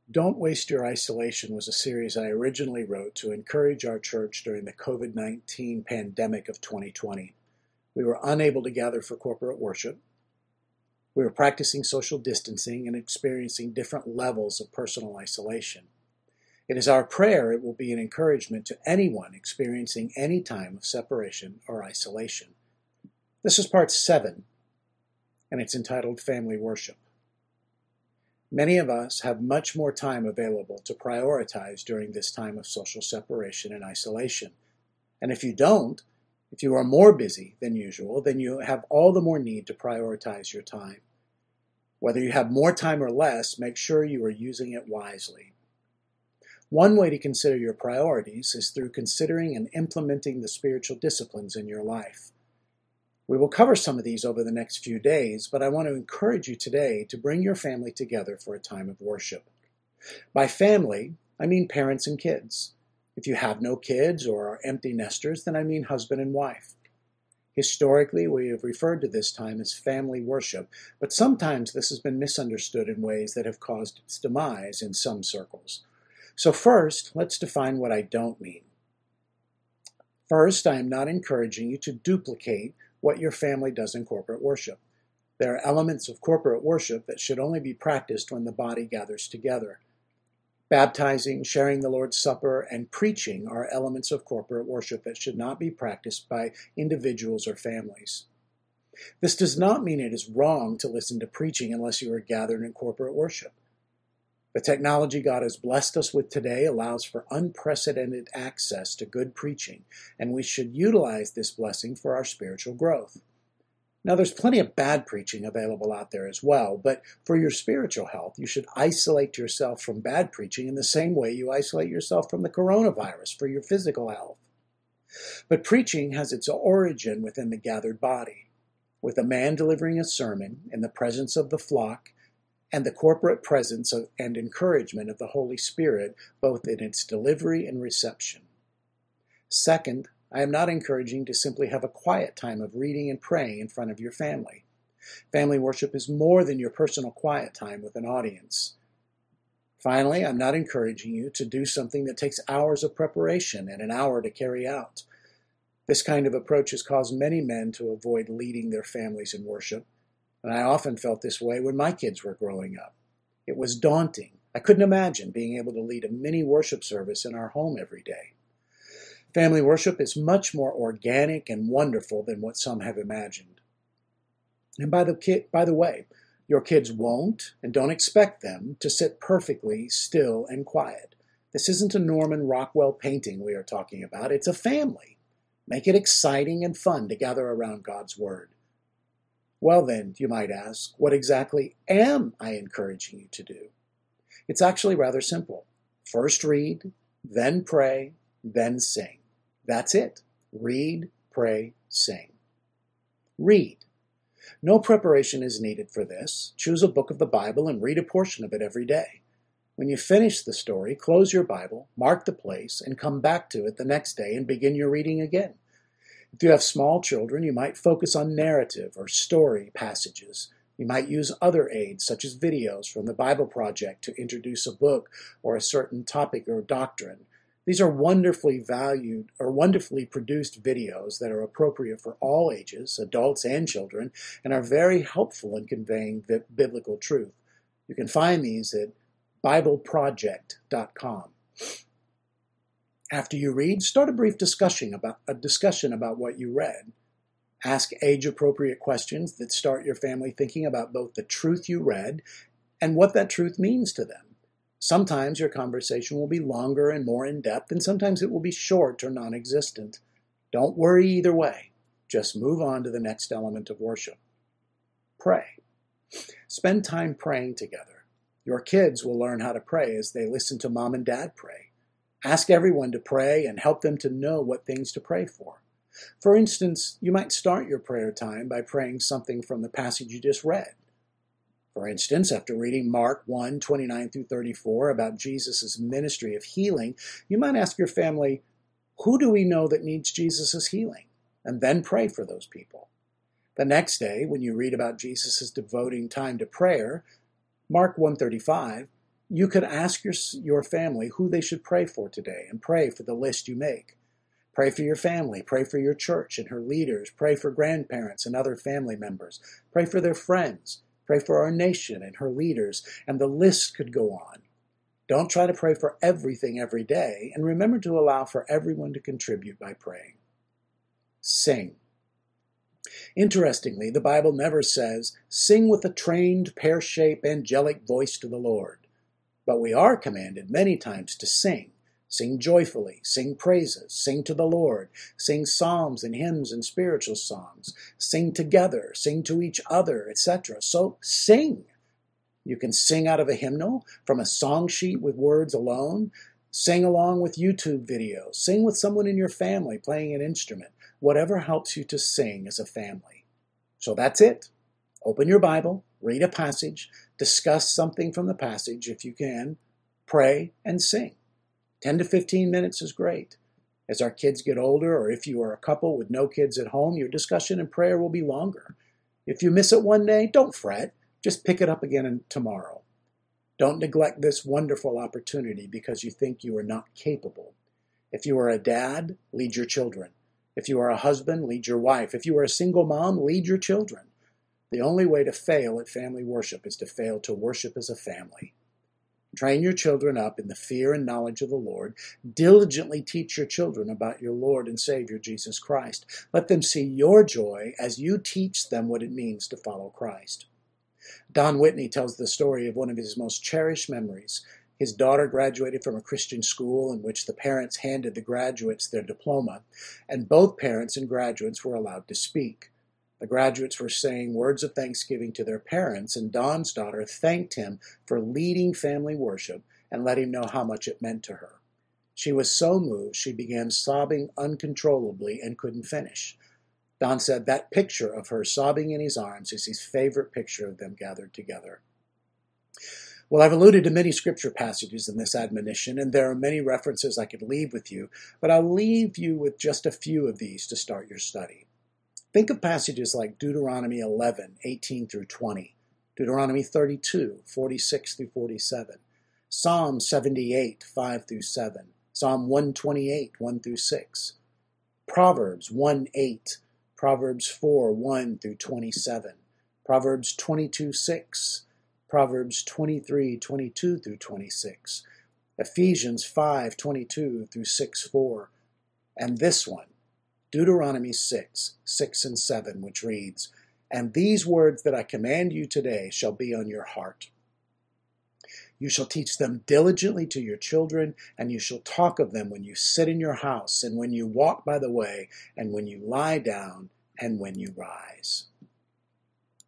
Don't Waste Your Isolation was a series I originally wrote to encourage our church during the COVID-19 pandemic of 2020. We were unable to gather for corporate worship. We were practicing social distancing and experiencing different levels of personal isolation. It is our prayer it will be an encouragement to anyone experiencing any time of separation or isolation. This is part 7, and it's entitled Family Worship. Many of us have much more time available to prioritize during this time of social separation and isolation. And if you don't, if you are more busy than usual, then you have all the more need to prioritize your time. Whether you have more time or less, make sure you are using it wisely. One way to consider your priorities is through considering and implementing the spiritual disciplines in your life. We will cover some of these over the next few days, but I want to encourage you today to bring your family together for a time of worship. By family, I mean parents and kids. If you have no kids or are empty nesters, then I mean husband and wife. Historically, we have referred to this time as family worship, but sometimes this has been misunderstood in ways that have caused its demise in some circles. So first, let's define what I don't mean. First, I am not encouraging you to duplicate what your family does in corporate worship. There are elements of corporate worship that should only be practiced when the body gathers together. Baptizing, sharing the Lord's Supper, and preaching are elements of corporate worship that should not be practiced by individuals or families. This does not mean it is wrong to listen to preaching unless you are gathered in corporate worship. The technology God has blessed us with today allows for unprecedented access to good preaching, and we should utilize this blessing for our spiritual growth. Now, there's plenty of bad preaching available out there as well, but for your spiritual health, you should isolate yourself from bad preaching in the same way you isolate yourself from the coronavirus for your physical health. But preaching has its origin within the gathered body, with a man delivering a sermon in the presence of the flock and the corporate presence and encouragement of the Holy Spirit, both in its delivery and reception. Second, I am not encouraging to simply have a quiet time of reading and praying in front of your family. Family worship is more than your personal quiet time with an audience. Finally, I'm not encouraging you to do something that takes hours of preparation and an hour to carry out. This kind of approach has caused many men to avoid leading their families in worship, and I often felt this way when my kids were growing up. It was daunting. I couldn't imagine being able to lead a mini worship service in our home every day. Family worship is much more organic and wonderful than what some have imagined. And by the way, your kids won't and don't expect them to sit perfectly still and quiet. This isn't a Norman Rockwell painting we are talking about. It's a family. Make it exciting and fun to gather around God's Word. Well then, you might ask, what exactly am I encouraging you to do? It's actually rather simple. First read, then pray, then sing. That's it. Read, pray, sing. Read. No preparation is needed for this. Choose a book of the Bible and read a portion of it every day. When you finish the story, close your Bible, mark the place, and come back to it the next day and begin your reading again. If you have small children, you might focus on narrative or story passages. You might use other aids, such as videos from the Bible Project, to introduce a book or a certain topic or doctrine. These are wonderfully produced videos that are appropriate for all ages, adults and children, and are very helpful in conveying biblical truth. You can find these at BibleProject.com. After you read, start a brief discussion about what you read. Ask age-appropriate questions that start your family thinking about both the truth you read and what that truth means to them. Sometimes your conversation will be longer and more in-depth, and sometimes it will be short or non-existent. Don't worry either way. Just move on to the next element of worship. Pray. Spend time praying together. Your kids will learn how to pray as they listen to mom and dad pray. Ask everyone to pray and help them to know what things to pray for. For instance, you might start your prayer time by praying something from the passage you just read. For instance, after reading Mark 1:29-34 about Jesus' ministry of healing, you might ask your family, who do we know that needs Jesus' healing? And then pray for those people. The next day, when you read about Jesus' devoting time to prayer, Mark 1:35, You could ask your family who they should pray for today and pray for the list you make. Pray for your family. Pray for your church and her leaders. Pray for grandparents and other family members. Pray for their friends. Pray for our nation and her leaders. And the list could go on. Don't try to pray for everything every day. And remember to allow for everyone to contribute by praying. Sing. Interestingly, the Bible never says, sing with a trained, pear-shaped, angelic voice to the Lord. But we are commanded many times to sing. Sing joyfully, sing praises, sing to the Lord, sing psalms and hymns and spiritual songs, sing together, sing to each other, etc. So sing. You can sing out of a hymnal, from a song sheet with words alone, sing along with YouTube videos, sing with someone in your family playing an instrument, whatever helps you to sing as a family. So that's it. Open your Bible, read a passage, discuss something from the passage if you can, pray and sing. 10 to 15 minutes is great. As our kids get older, or if you are a couple with no kids at home, your discussion and prayer will be longer. If you miss it one day, don't fret. Just pick it up again tomorrow. Don't neglect this wonderful opportunity because you think you are not capable. If you are a dad, lead your children. If you are a husband, lead your wife. If you are a single mom, lead your children. The only way to fail at family worship is to fail to worship as a family. Train your children up in the fear and knowledge of the Lord. Diligently teach your children about your Lord and Savior, Jesus Christ. Let them see your joy as you teach them what it means to follow Christ. Don Whitney tells the story of one of his most cherished memories. His daughter graduated from a Christian school in which the parents handed the graduates their diploma, and both parents and graduates were allowed to speak. The graduates were saying words of thanksgiving to their parents, and Don's daughter thanked him for leading family worship and let him know how much it meant to her. She was so moved she began sobbing uncontrollably and couldn't finish. Don said that picture of her sobbing in his arms is his favorite picture of them gathered together. Well, I've alluded to many scripture passages in this admonition, and there are many references I could leave with you, but I'll leave you with just a few of these to start your study. Think of passages like Deuteronomy 11, 18 through 20, Deuteronomy 32, 46 through 47, Psalm 78, 5 through 7, Psalm 128, 1 through 6, Proverbs 1, 8, Proverbs 4, 1 through 27, Proverbs 22, 6, Proverbs 23, 22 through 26, Ephesians 5, 22 through 6, 4, and this one, Deuteronomy 6, 6 and 7, which reads, "And these words that I command you today shall be on your heart. You shall teach them diligently to your children, and you shall talk of them when you sit in your house, and when you walk by the way, and when you lie down, and when you rise."